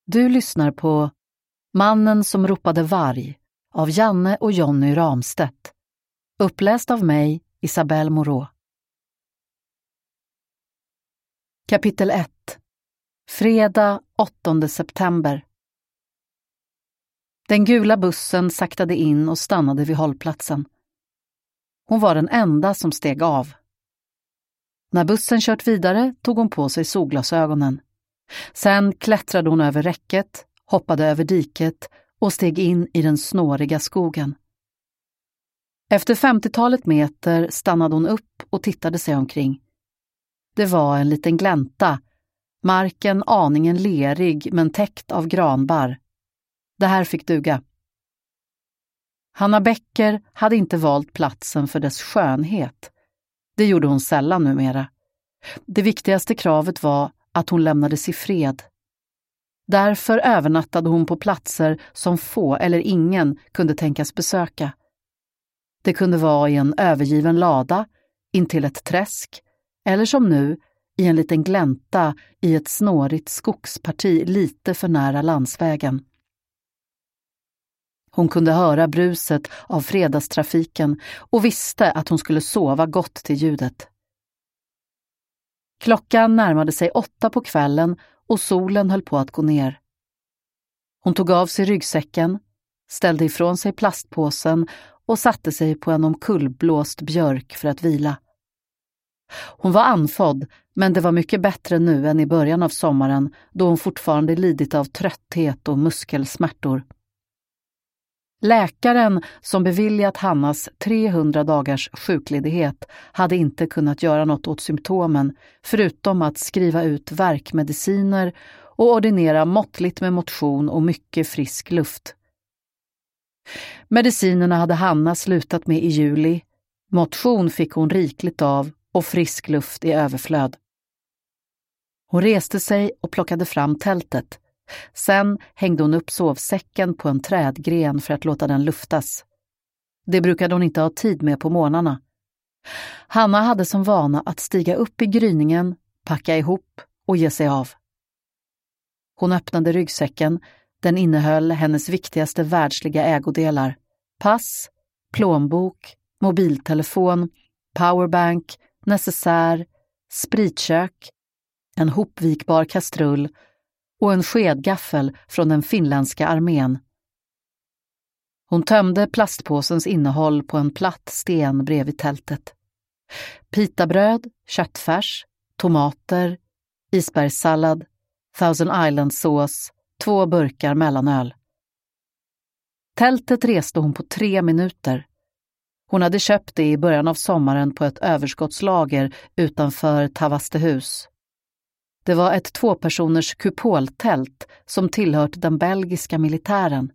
Du lyssnar på Mannen som ropade varg av Janne och Jonny Ramstedt. Uppläst av mig, Isabelle Moreau. Kapitel 1. Fredag 8 september. Den gula bussen saktade in och stannade vid hållplatsen. Hon var den enda som steg av. När bussen kört vidare tog hon på sig solglasögonen. Sen klättrade hon över räcket, hoppade över diket och steg in i den snåriga skogen. Efter 50-talet meter stannade hon upp och tittade sig omkring. Det var en liten glänta, marken aningen lerig men täckt av granbar. Det här fick duga. Hanna Becker hade inte valt platsen för dess skönhet. Det gjorde hon sällan numera. Det viktigaste kravet var att hon lämnades i fred. Därför övernattade hon på platser som få eller ingen kunde tänkas besöka. Det kunde vara i en övergiven lada, intill ett träsk, eller som nu, i en liten glänta i ett snårigt skogsparti lite för nära landsvägen. Hon kunde höra bruset av fredagstrafiken och visste att hon skulle sova gott till ljudet. Klockan närmade sig 8 på kvällen och solen höll på att gå ner. Hon tog av sig ryggsäcken, ställde ifrån sig plastpåsen och satte sig på en omkullblåst björk för att vila. Hon var andfådd, men det var mycket bättre nu än i början av sommaren då hon fortfarande lidit av trötthet och muskelsmärtor. Läkaren som beviljat Hannas 300 dagars sjukledighet hade inte kunnat göra något åt symptomen förutom att skriva ut värkmediciner och ordinera måttligt med motion och mycket frisk luft. Medicinerna hade Hanna slutat med i juli, motion fick hon rikligt av och frisk luft i överflöd. Hon reste sig och plockade fram tältet. Sen hängde hon upp sovsäcken på en trädgren för att låta den luftas. Det brukade hon inte ha tid med på morgnarna. Hanna hade som vana att stiga upp i gryningen, packa ihop och ge sig av. Hon öppnade ryggsäcken. Den innehöll hennes viktigaste världsliga ägodelar. Pass, plånbok, mobiltelefon, powerbank, necessär, spritkök, en hopvikbar kastrull och en skedgaffel från den finländska armén. Hon tömde plastpåsens innehåll på en platt sten bredvid tältet. Pitabröd, köttfärs, tomater, isbergssallad, Thousand Island-sås, 2 burkar mellanöl. Tältet reste hon på 3 minuter. Hon hade köpt det i början av sommaren på ett överskottslager utanför Tavastehus. Det var ett 2-personers kupoltält som tillhört den belgiska militären.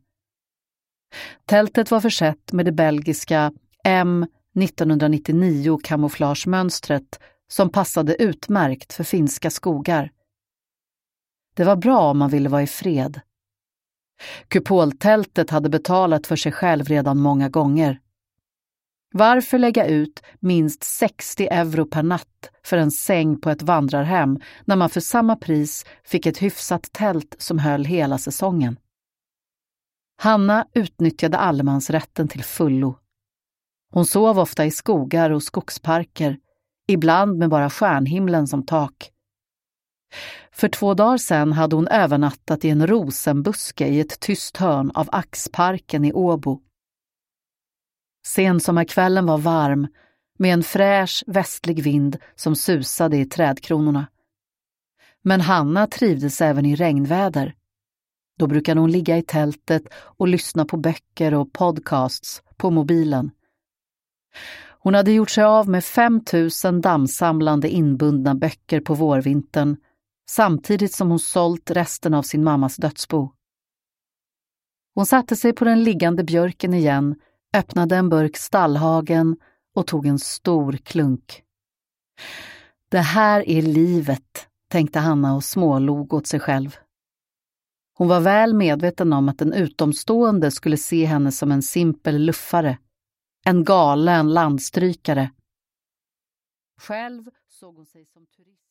Tältet var försett med det belgiska M1999 kamouflagemönstret som passade utmärkt för finska skogar. Det var bra om man ville vara i fred. Kupoltältet hade betalat för sig själv redan många gånger. Varför lägga ut minst 60 euro per natt för en säng på ett vandrarhem när man för samma pris fick ett hyfsat tält som höll hela säsongen? Hanna utnyttjade allemansrätten till fullo. Hon sov ofta i skogar och skogsparker, ibland med bara stjärnhimlen som tak. För 2 dagar sedan hade hon övernattat i en rosenbuske i ett tyst hörn av Axparken i Åbo. Sensommarkvällen var varm med en fräsch västlig vind som susade i trädkronorna. Men Hanna trivdes även i regnväder. Då brukade hon ligga i tältet och lyssna på böcker och podcasts på mobilen. Hon hade gjort sig av med 5000 dammsamlande inbundna böcker på vårvintern samtidigt som hon sålt resten av sin mammas dödsbo. Hon satte sig på den liggande björken igen, öppnade en burk Stallhagen och tog en stor klunk. Det här är livet, tänkte Hanna och smålog åt sig själv. Hon var väl medveten om att en utomstående skulle se henne som en simpel luffare, en galen landstrykare. Själv såg hon sig som turist.